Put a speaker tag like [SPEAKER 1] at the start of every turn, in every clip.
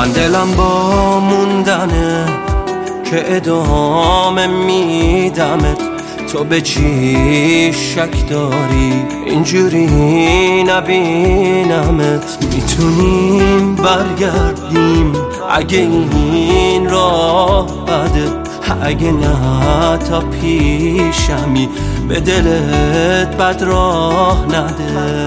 [SPEAKER 1] من دلم با موندنه که ادامه میدمت، تو به چی شک داری اینجوری نبینمت؟ میتونیم برگردیم اگه این راه بده، اگه نه تا پیشمی به دلت بد راه نده.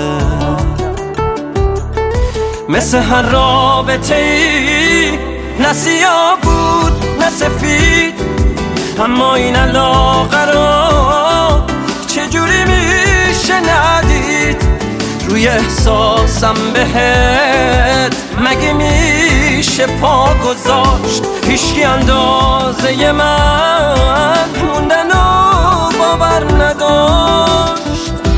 [SPEAKER 1] مثل هر رابطه ای نه سیاه بود نه سفید، اما این علاقه رو چجوری میشه ندید؟ روی احساسم بهت مگه میشه پا گذاشت؟ هیچکی اندازه من موندن و باور نداشت.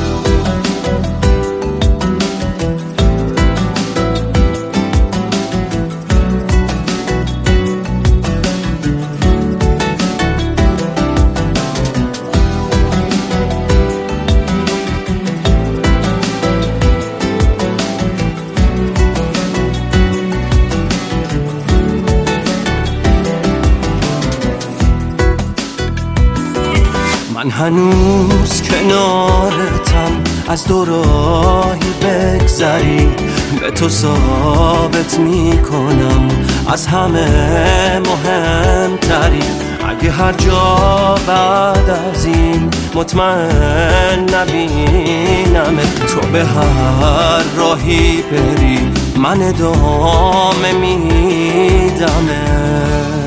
[SPEAKER 1] من هنوز کنارتم، از دو راهی بگذری به تو ثابت میکنم از همه مهمتری. اگه هر جا بعد از این مطمئن نبینمت، تو به هر راهی بری من ادامه میدمت.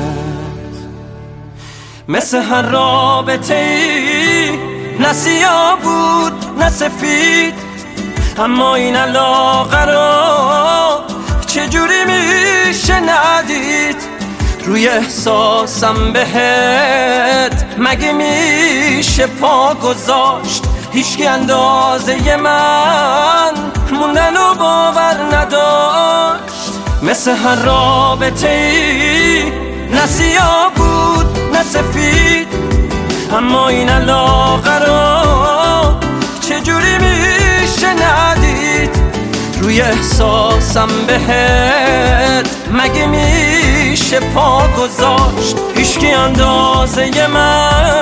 [SPEAKER 1] مثل هر رابطه ای نه سیاه بود نه سفید، اما این علاقه رو چجوری میشه ندید؟ روی احساسم بهت مگه میشه پا گذاشت؟ هیچکی اندازه من موندن و باور نداشت. مثل هر رابطه ای نه سیاه بود نه سفید، اما این علاقه رو چجوری میشه ندید؟ روی احساسم بهت مگه میشه پا گذاشت؟ هیچکی اندازه من